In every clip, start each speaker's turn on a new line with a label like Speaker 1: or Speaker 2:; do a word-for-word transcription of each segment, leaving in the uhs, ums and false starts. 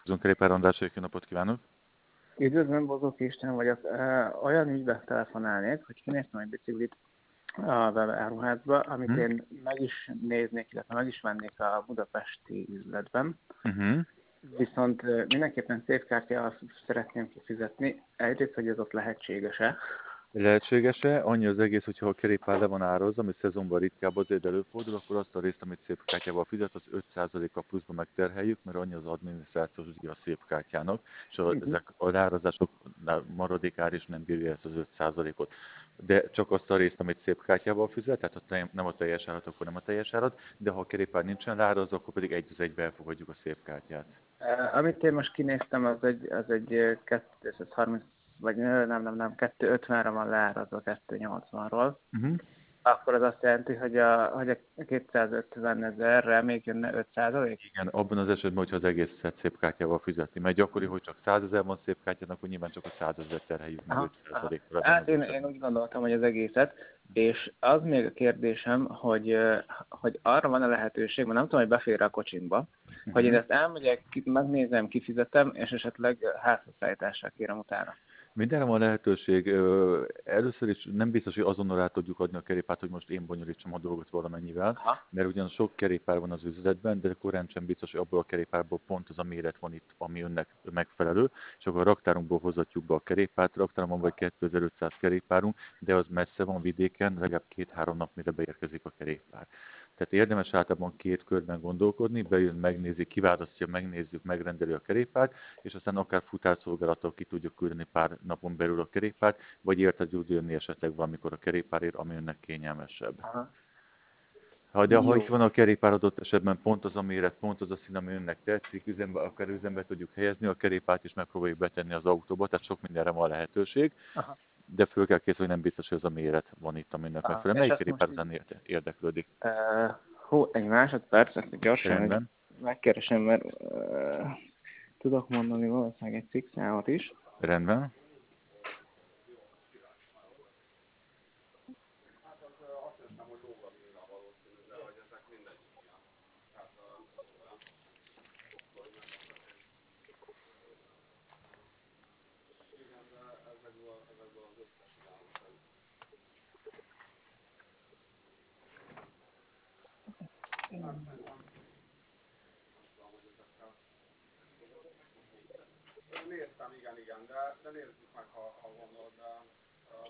Speaker 1: Kerékpár András, jó napot kívánok!
Speaker 2: Üdvözlöm, Bozók István vagyok. Olyan ügyben telefonálnék, hogy kinéztem egy biciklit a áruházba, amit
Speaker 1: Hm?
Speaker 2: én meg is néznék, illetve meg is vennék a budapesti üzletben.
Speaker 1: Uh-huh.
Speaker 2: Viszont mindenképpen szépkártyával szeretném kifizetni. Egyrészt, hogy ez ott lehetséges-e.
Speaker 1: Lehetséges-e? Annyi az egész, hogyha a kerékpár le van árazva, ami szezonban ritkább azért előfordul, akkor azt a részt, amit szépkártyával fizet, az öt százaléka pluszba megterheljük, mert annyi az adminisztrációs ügye a szépkártyának, és a,
Speaker 2: Uh-huh.
Speaker 1: ezek a leárazások maradék ár is nem bírja ezt az öt százalékot. De csak azt a részt, amit szépkártyával fizet, tehát ha nem a teljes árat, akkor nem a teljes árat, de ha a kerékpár nincsen leárazva, akkor pedig egy az egybe elfogadjuk a szépkártyát.
Speaker 2: Uh, amit én most kinéztem, az egy, az egy kétszázharminc, vagy nem, nem, nem, kétszázötvenre van leárazva kétszáznyolcvanról.
Speaker 1: Uh-huh.
Speaker 2: Akkor az azt jelenti, hogy a, hogy a kétszázötven ezerre még jönne öt százalék?
Speaker 1: Igen, abban az esetben, hogyha az egészet szépkártyával fizetni. Mert gyakori, hogy csak százezer van szépkártyának, akkor nyilván csak a százezer terheljük meg öt százalékra.
Speaker 2: Hát én, én úgy gondoltam, hogy az egészet, és az még a kérdésem, hogy, hogy arra van a lehetőség, mert nem tudom, hogy befér a kocsimba, uh-huh. hogy én ezt elmegyek, megnézem, kifizetem, és esetleg házhozszállítással kérem utána.
Speaker 1: Mindenre van lehetőség. Először is nem biztos, hogy azonnal rá tudjuk adni a kerékpárt, hogy most én bonyolítsam a dolgot valamennyivel, Aha. mert ugyan sok kerékpár van az üzletben, de korán sem biztos, hogy abból a kerékpárból pont az a méret van itt, ami önnek megfelelő, és akkor a raktárunkból hozatjuk be a kerékpárt, raktárunkban vagy kétezer-ötszáz kerékpárunk, de az messze van vidéken, legalább két-három nap, mire beérkezik a kerékpár. Tehát érdemes általában két körben gondolkodni, bejön, megnézi, kiválasztja, megnézzük, megrendeli a kerékpárt, és aztán akár futárszolgálattal ki tudjuk küldeni pár napon belül a kerékpárt, vagy érte tud jönni esetleg valamikor a kerékpárért, ami önnek kényelmesebb. Aha. Ha, de ha itt van a kerékpár adott esetben pont az a méret, pont az a szín, ami önnek tetszik, üzembe, akár üzembe tudjuk helyezni, a kerékpárt is megpróbáljuk betenni az autóba, tehát sok mindenre van lehetőség. Aha. De föl kell készülni, hogy nem biztos, hogy ez a méret van itt, aminek megfelelően. Melyik kerékpár után így... érdeklődik?
Speaker 2: Uh, hú, egy másodperc, ezt gyorsan megkeresem, mert uh, tudok mondani valószínűleg egy cikkszámot is.
Speaker 1: Rendben.
Speaker 3: Néztem, igen, igen, de, de nézzük meg, ha, ha gondolod, de... Uh...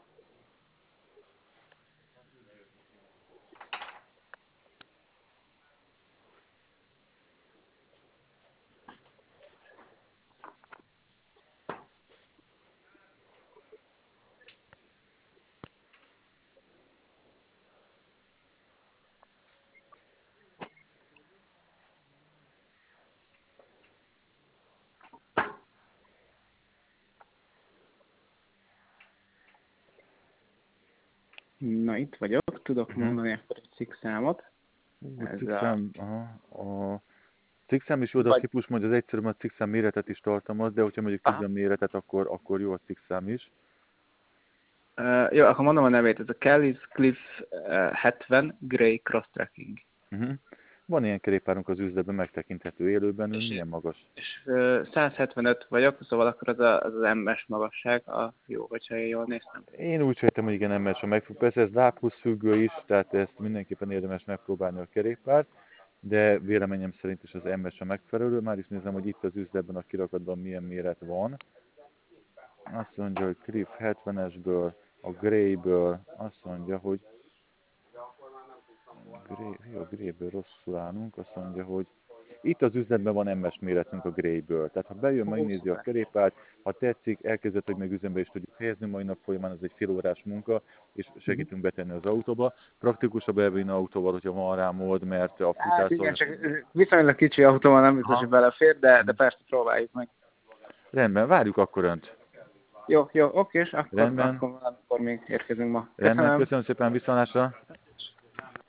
Speaker 2: Na, itt vagyok, tudok uh-huh. mondani akkor egy cikkszámot.
Speaker 1: Uh, a cikkszám, a... aha, a cikkszám is jó, de a típus mondja, az egyszerűen a cikkszám méretet is tartalmaz, de hogyha mondjuk tíz méretet, akkor, akkor jó a cikkszám is.
Speaker 2: Uh, jó, akkor mondom a nevét, ez a Kelly's Cliff uh, hetven Grey Cross Tracking.
Speaker 1: Uh-huh. Van ilyen kerékpárunk az üzletben, megtekinthető élőben, és milyen magas?
Speaker 2: És uh, száz hetvenöt vagyok, szóval akkor az a, az, az em es magasság, a jó, hogyha én jól néztem.
Speaker 1: Én úgy sejtem, hogy igen, em es a megfog. Persze ez lábhúsz függő is, tehát ezt mindenképpen érdemes megpróbálni a kerékpárt, de véleményem szerint is az em es a megfelelő. Már is nézem, hogy itt az üzletben a kirakatban milyen méret van. Azt mondja, hogy Cliff hetvenesből, a Greyből, azt mondja, hogy Grey, a Greyből rosszul állunk, azt mondja, hogy itt az üzletben van em es méretünk a Greyből. Tehát ha bejön, megnézi a kerékpárt, ha tetszik, elkezdett, hogy meg üzembe is tudjuk helyezni, mai nap folyamán ez egy fél órás munka, és segítünk betenni az autóba. Praktikusabb elvinni autóval, hogyha van rá mód, mert a futás...
Speaker 2: Hát igen, csak viszonylag kicsi autóval nem biztos, hogy belefér, de, de persze próbáljuk meg.
Speaker 1: Rendben, várjuk akkor önt.
Speaker 2: Jó, jó, oké, és akkor,
Speaker 1: Rendben.
Speaker 2: akkor, akkor még érkezünk ma.
Speaker 1: Rendben, köszönöm szépen, viszontlátásra.